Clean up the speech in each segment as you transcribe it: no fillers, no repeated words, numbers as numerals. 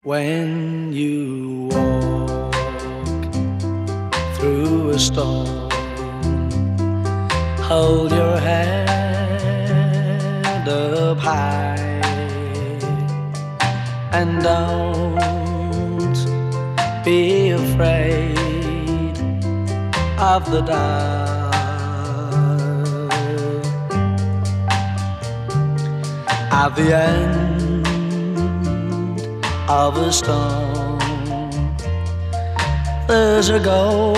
When you walk through a storm, hold your head up high and don't be afraid of the dark. At the end of a storm, there's a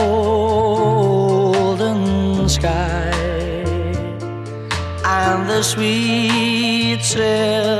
golden sky and the sweet silver